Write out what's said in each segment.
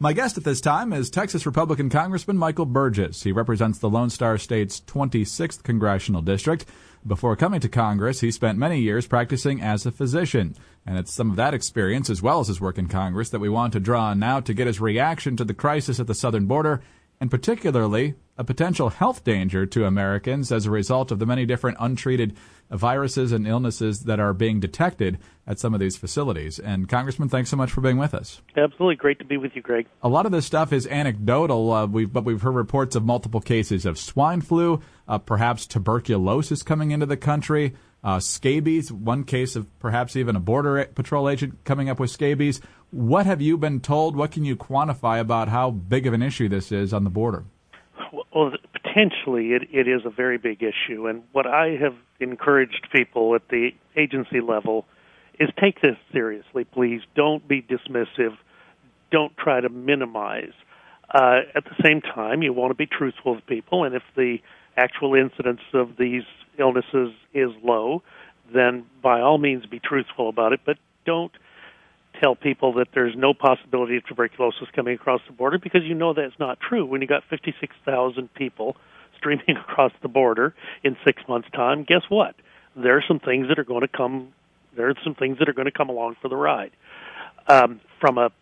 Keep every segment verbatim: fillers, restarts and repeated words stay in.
My guest at this time is Texas Republican Congressman Michael Burgess. He represents the Lone Star State's twenty-sixth Congressional District. Before coming to Congress, he spent many years practicing as a physician. And it's some of that experience, as well as his work in Congress, that we want to draw on now to get his reaction to the crisis at the southern border, and particularly a potential health danger to Americans as a result of the many different untreated viruses and illnesses that are being detected at some of these facilities. And Congressman, thanks so much for being with us. Absolutely. Great to be with you, Greg. A lot of this stuff is anecdotal, uh, we've, but we've heard reports of multiple cases of swine flu, uh, perhaps tuberculosis coming into the country, uh, scabies, one case of perhaps even a Border Patrol agent coming up with scabies. What have you been told? What can you quantify about how big of an issue this is on the border? Well, potentially it, it is a very big issue. And what I have encouraged people at the agency level is take this seriously, please. Don't be dismissive. Don't try to minimize. Uh, at the same time, you want to be truthful with people. And if the actual incidence of these illnesses is low, then by all means be truthful about it. But don't tell people that there's no possibility of tuberculosis coming across the border, because you know that's not true. When you got fifty-six thousand people streaming across the border in six months' time, guess what? There are some things that are going to come. There are some things that are going to come along for the ride. Um, from a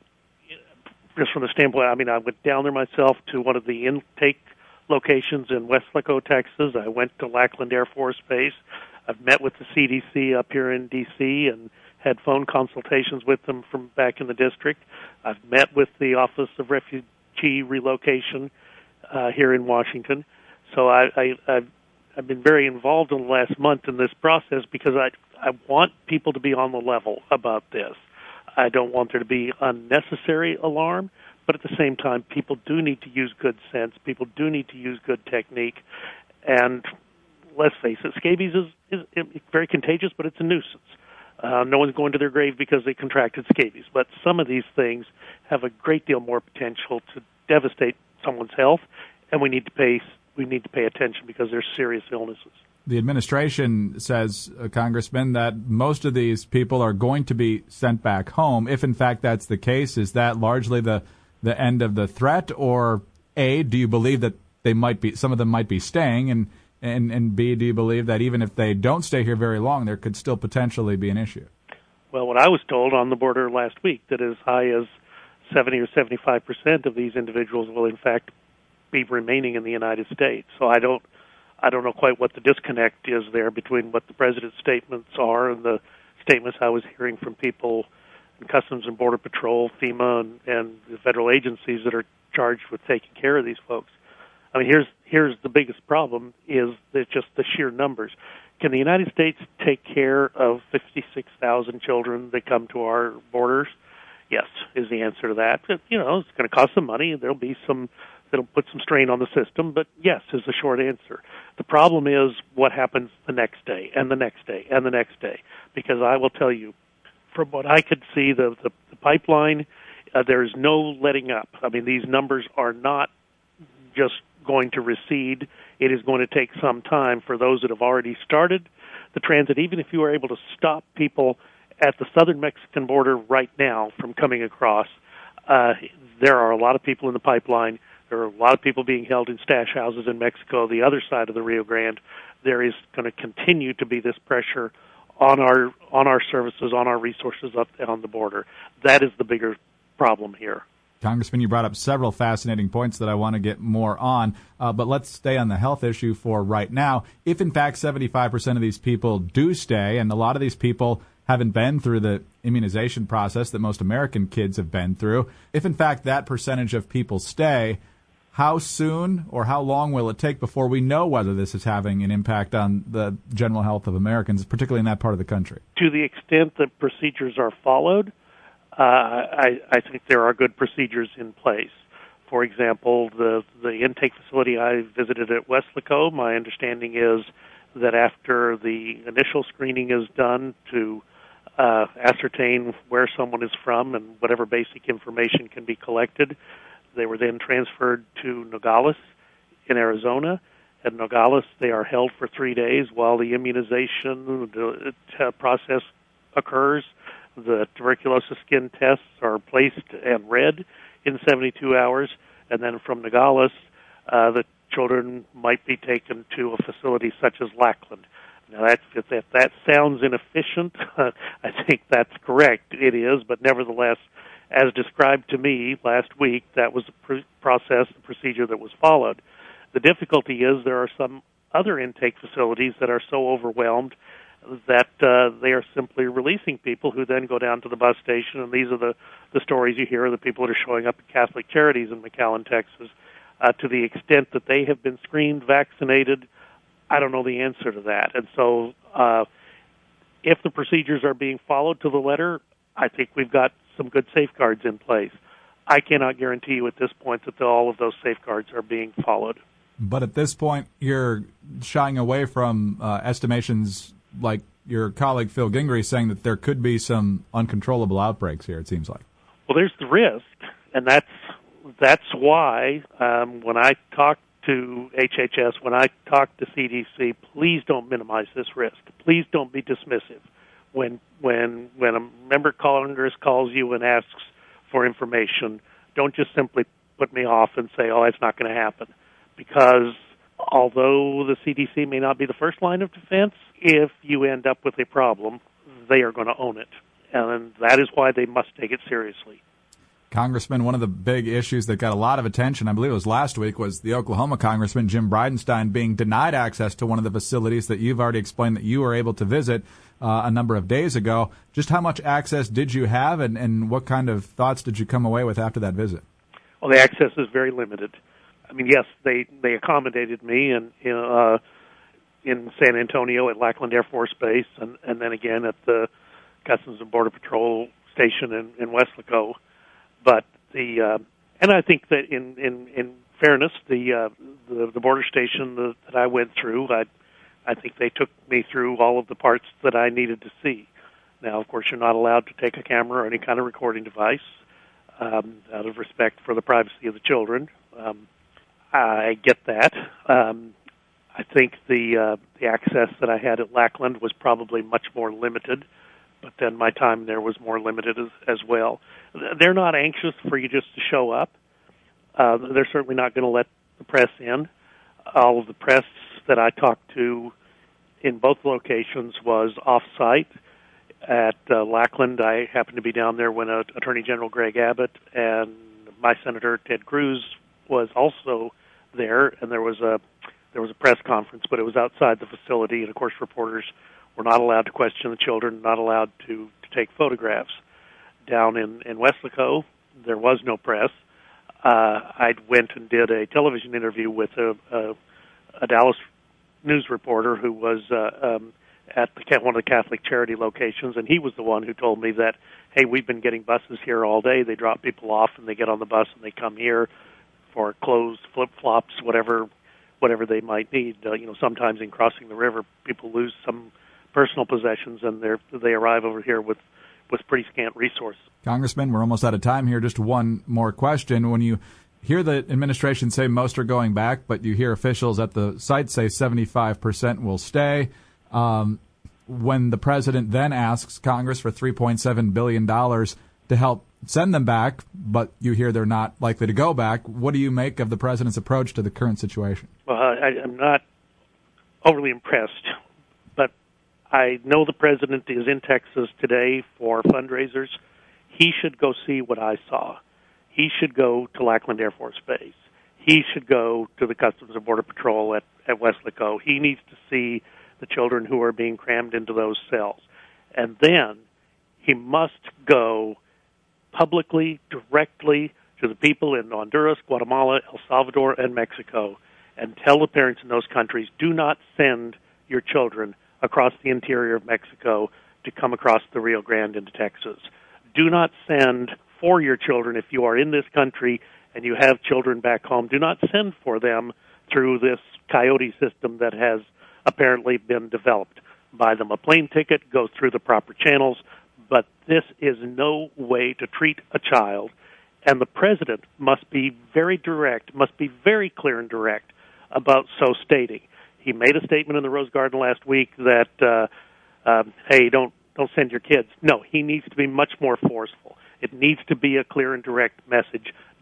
just from the standpoint, I mean, I went down there myself to one of the intake locations in Weslaco, Texas. I went to Lackland Air Force Base. I've met with the C D C up here in D C and had phone consultations with them from back in the district. I've met with the Office of Refugee Relocation uh, here in Washington. So I, I, I've, I've been very involved in the last month in this process because I, I want people to be on the level about this. I don't want there to be unnecessary alarm, but at the same time, people do need to use good sense. People do need to use good technique. And let's face it, scabies is, is very contagious, but it's a nuisance. Uh, no one's going to their grave because they contracted scabies. But some of these things have a great deal more potential to devastate someone's health, and we need to pay we need to pay attention because they're serious illnesses. The administration says, uh, Congressman, that most of these people are going to be sent back home. If, in fact, that's the case, is that largely the, the end of the threat? Or, A, do you believe that they might be, some of them might be staying, and And, and B, do you believe that even if they don't stay here very long, there could still potentially be an issue? Well, what I was told on the border last week, that as high as seventy or seventy-five percent of these individuals will, in fact, be remaining in the United States. So I don't, I don't know quite what the disconnect is there between what the president's statements are and the statements I was hearing from people in Customs and Border Patrol, FEMA, and, and the federal agencies that are charged with taking care of these folks. I mean, here's here's the biggest problem is that just the sheer numbers. Can the United States take care of fifty-six thousand children that come to our borders? Yes, is the answer to that. But, you know, it's going to cost some money. There'll be some, it'll put some strain on the system, but yes is the short answer. The problem is what happens the next day and the next day and the next day. Because I will tell you, from what I could see, the, the, the pipeline, uh, there is no letting up. I mean, these numbers are not just going to recede. It is going to take some time for those that have already started the transit. Even if you were able to stop people at the southern Mexican border right now from coming across, uh, there are a lot of people in the pipeline. There are a lot of people being held in stash houses in Mexico, the other side of the Rio Grande. There is going to continue to be this pressure on our on our services, on our resources up on the border. That is the bigger problem here. Congressman, you brought up several fascinating points that I want to get more on, uh, but let's stay on the health issue for right now. If, in fact, seventy-five percent of these people do stay, and a lot of these people haven't been through the immunization process that most American kids have been through, if, in fact, that percentage of people stay, how soon or how long will it take before we know whether this is having an impact on the general health of Americans, particularly in that part of the country? To the extent that procedures are followed, Uh, I, I think there are good procedures in place. For example, the the intake facility I visited at Weslaco, my understanding is that after the initial screening is done to uh, ascertain where someone is from and whatever basic information can be collected, they were then transferred to Nogales in Arizona. At Nogales, they are held for three days while the immunization the, uh, process occurs. The tuberculosis skin tests are placed and read in seventy-two hours, and then from Nogales, uh, the children might be taken to a facility such as Lackland. Now, that's, if that, that sounds inefficient, uh, I think that's correct. It is, but nevertheless, as described to me last week, that was the pr- process, the procedure that was followed. The difficulty is there are some other intake facilities that are so overwhelmed that uh, they are simply releasing people who then go down to the bus station, and these are the, the stories you hear of the people that are showing up at Catholic Charities in McAllen, Texas. Uh, to the extent that they have been screened, vaccinated, I don't know the answer to that. And so uh, if the procedures are being followed to the letter, I think we've got some good safeguards in place. I cannot guarantee you at this point that the, all of those safeguards are being followed. But at this point, you're shying away from uh, estimations like your colleague Phil Gingrey saying that there could be some uncontrollable outbreaks here, it seems like. Well, there's the risk, and that's that's why um, when I talk to H H S, when I talk to C D C, please don't minimize this risk. Please don't be dismissive. When when when a member of Congress calls you and asks for information, don't just simply put me off and say, oh, it's not going to happen. Because although the C D C may not be the first line of defense, if you end up with a problem, they are going to own it. And that is why they must take it seriously. Congressman, one of the big issues that got a lot of attention, I believe it was last week, was the Oklahoma Congressman Jim Bridenstine being denied access to one of the facilities that you've already explained that you were able to visit uh, a number of days ago. Just how much access did you have, and, and what kind of thoughts did you come away with after that visit? Well, the access is very limited. I mean, yes, they, they accommodated me in, in, uh, in San Antonio at Lackland Air Force Base, and, and then again at the Customs and Border Patrol station in, in Weslaco. But the uh, and I think that in in, in fairness, the, uh, the the border station that, that I went through, I I think they took me through all of the parts that I needed to see. Now, of course, you're not allowed to take a camera or any kind of recording device um, out of respect for the privacy of the children. Um, I get that. Um, I think the uh, the access that I had at Lackland was probably much more limited. But then my time there was more limited as, as well. They're not anxious for you just to show up. Uh, they're certainly not going to let the press in. All of the press that I talked to in both locations was off-site. At uh, Lackland, I happened to be down there when uh, Attorney General Greg Abbott and my Senator Ted Cruz was also there, and there was a there was a press conference, but it was outside the facility, and of course reporters were not allowed to question the children, not allowed to, to take photographs. Down in, in Weslaco, there was no press. Uh, I went and did a television interview with a, a, a Dallas news reporter who was uh, um, at the, one of the Catholic Charity locations, and he was the one who told me that, hey, we've been getting buses here all day. They drop people off, and they get on the bus, and they come here for clothes, flip-flops, whatever whatever they might need. Uh, you know, sometimes in crossing the river, people lose some personal possessions, and they they arrive over here with, with pretty scant resources. Congressman, we're almost out of time here. Just one more question. When you hear the administration say most are going back, but you hear officials at the site say seventy-five percent will stay, um, when the president then asks Congress for three point seven billion dollars to help send them back, but you hear they're not likely to go back, what do you make of the president's approach to the current situation? Well, I, I'm not overly impressed, but I know the president is in Texas today for fundraisers. He should go see what I saw. He should go to Lackland Air Force Base. He should go to the Customs and Border Patrol at, at Weslaco. He needs to see the children who are being crammed into those cells. And then he must go publicly, directly to the people in Honduras, Guatemala, El Salvador, and Mexico and tell the parents in those countries, do not send your children across the interior of Mexico to come across the Rio Grande into Texas. Do not send for your children, if you are in this country and you have children back home, do not send for them through this coyote system that has apparently been developed. Buy them a plane ticket, go through the proper channels, but this is no way to treat a child, and the president must be very direct, must be very clear and direct about so stating. He made a statement in the Rose Garden last week that, uh, um, hey, don't don't send your kids. No, he needs to be much more forceful. It needs to be a clear and direct message.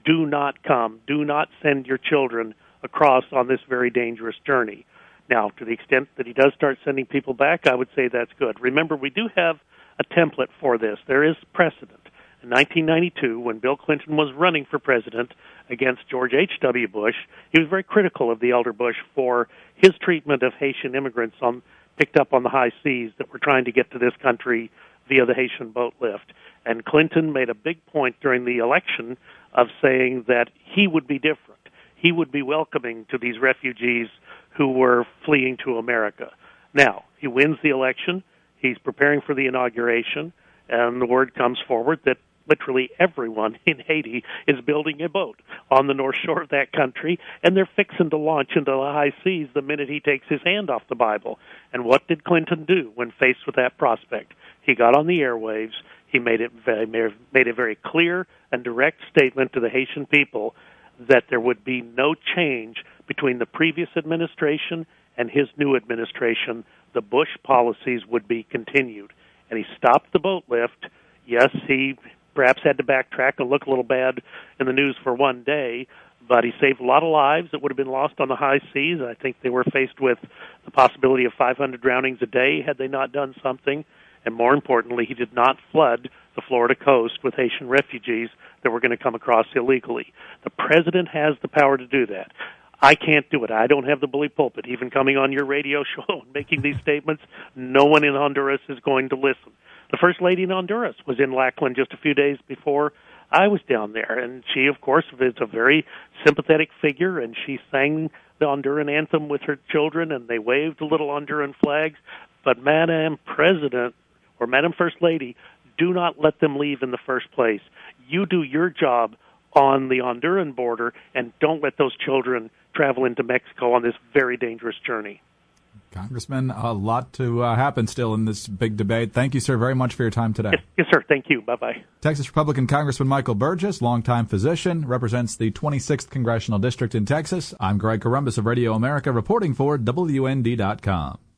do not come. Do not send your children across on this very dangerous journey. Now, to the extent that he does start sending people back, I would say that's good. Remember, we do have a template for this. There is precedent. In nineteen ninety-two, when Bill Clinton was running for president against George H W. Bush, he was very critical of the elder Bush for his treatment of Haitian immigrants on, picked up on the high seas that were trying to get to this country via the Haitian boat lift. And Clinton made a big point during the election of saying that he would be different. He would be welcoming to these refugees who were fleeing to America. Now, he wins the election. He's preparing for the inauguration, and the word comes forward that literally everyone in Haiti is building a boat on the north shore of that country, and they're fixing to launch into the high seas the minute he takes his hand off the Bible. And what did Clinton do when faced with that prospect? He got on the airwaves. He made it very, made a very clear and direct statement to the Haitian people that there would be no change between the previous administration and his new administration. The Bush policies would be continued. And he stopped the boat lift. Yes, he perhaps had to backtrack and look a little bad in the news for one day, but he saved a lot of lives that would have been lost on the high seas. I think they were faced with the possibility of five hundred drownings a day had they not done something. And more importantly, he did not flood the Florida coast with Haitian refugees that were going to come across illegally. The president has the power to do that. I can't do it. I don't have the bully pulpit. Even coming on your radio show and making these statements, no one in Honduras is going to listen. The First Lady in Honduras was in Lackland just a few days before I was down there, and she, of course, is a very sympathetic figure, and she sang the Honduran anthem with her children, and they waved little Honduran flags. But Madam President, or Madam First Lady, do not let them leave in the first place. You do your job on the Honduran border, and don't let those children travel into Mexico on this very dangerous journey. Congressman, a lot to uh, happen still in this big debate. Thank you, sir, very much for your time today. Yes, yes sir. Thank you. Bye-bye. Texas Republican Congressman Michael Burgess, longtime physician, represents the twenty-sixth Congressional District in Texas. I'm Greg Corombos of Radio America, reporting for W N D dot com.